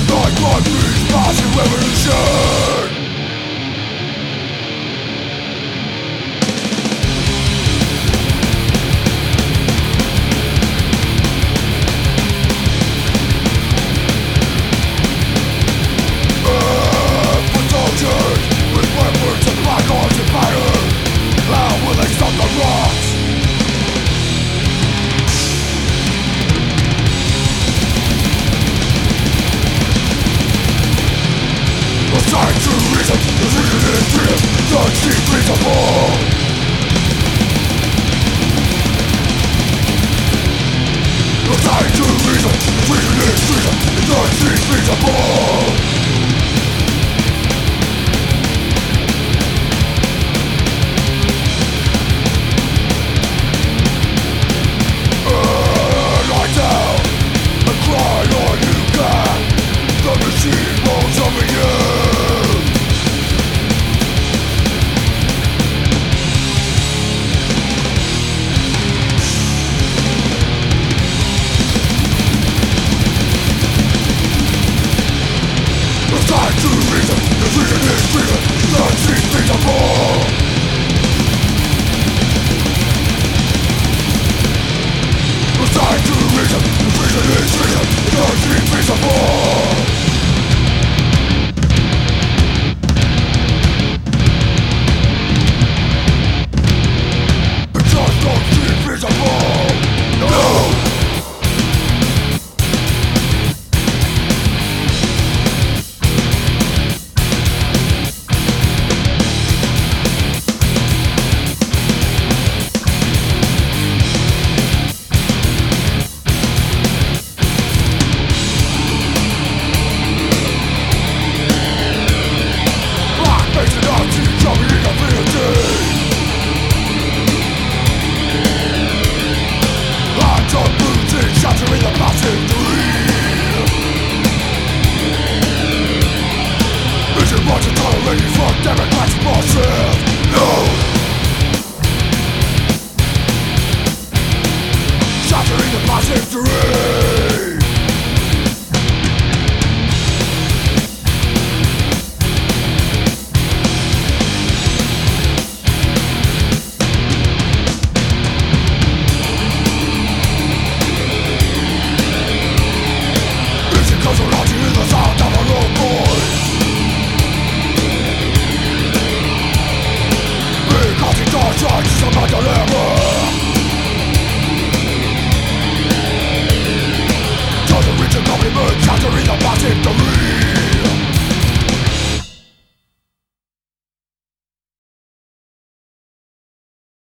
Like one piece massive revolution. For soldiers with weapons of black arms and fire, how will they stop the rocks? Aside to reason, the reason is freedom, the chief principle. Aside to reason, the reason is freedom, the chief principle. Lie down and cry all you can. The machine rolls over you. Time to reason, the reason is freedom, the chief principle. Time to reason, the reason is freedom, the chief principle. It's just the chief principle. No! Shattering the massive dream. Vision watching tolerating for democratic forces. No! Shattering the massive dream.